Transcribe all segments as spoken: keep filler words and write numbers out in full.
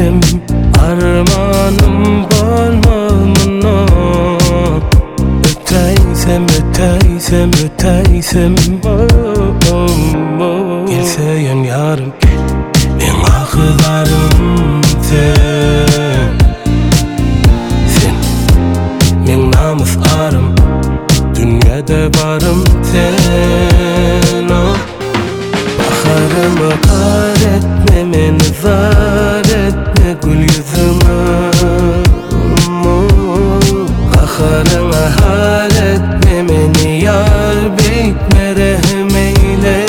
öteysem armanım bolmalımno. Öteysem, öteysem, öteysem oh, oh, oh. Gelseyen yarım men akılarım sen. Sen men namus arım, dünyada varım sen oh. Baharıma kar etme, meni zar etme gül yüzüme Kaharına hal etme, meni yar bitme rehm eyle.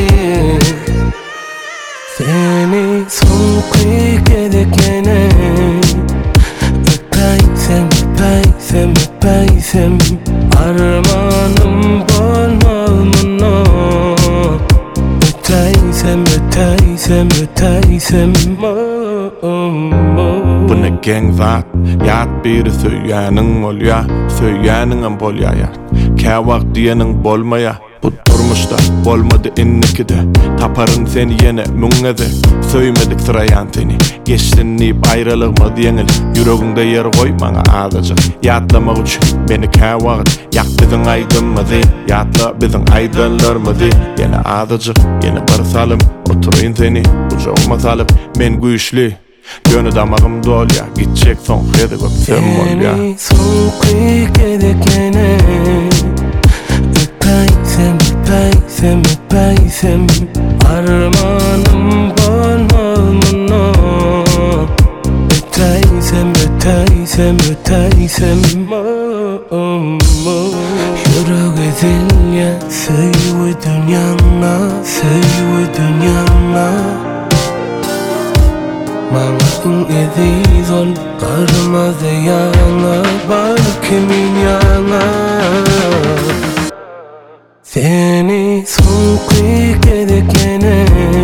Seni son kıyık edeklene öpeysem, öpeysem, öpeysem armanım bolmalımno. Öteysem, öteysem, öteysem oh, oh, oh. Bu ne gang zat, yat biri söyyanın olya, söyyanın bolya ya. Kavak diyenin bolmaya, bu durmuşta bolmadı innikide. Taparın seni yine müngede, söymedik sırayan seni. Geçtin deyip ayrılığma diyenil, yüreğinde yer koy bana azıcık. Yatlamak için beni kavak, yak bizim aydınmızı, yatla bizim aydınlarımızı. Yine azıcık, yine barsalım, oturayım seni ucağıma salıp, men güçlü. Gönü damağım dol ya, gidecek son kıyıda göksem ol ya. Seni son kıyık edeklene öpeysem, öpeysem, öpeysem armanım bolmalımno. Öteysem, öteysem, öteysem oh, oh, oh. Yürek ezilye, söyle dünyana, söyle dünyana. Mağın ediz ol, karma zeyana, balkimin yana. Seni son kıyık edeklene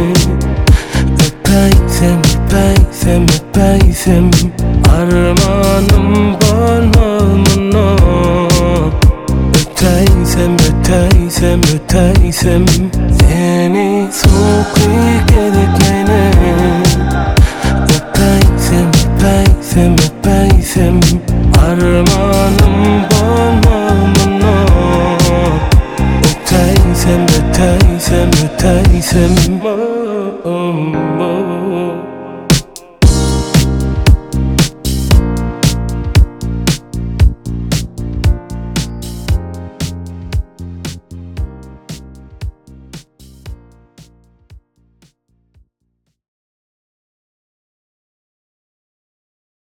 öpeysem, öpeysem, öpeysem armanım bolmalımno. Öteysem, öteysem, öteysem seni son kıyık edeklene öpeysem, öpeysem, öpeysem armanım bolmalımno. Öteysem, öteysem, öteysem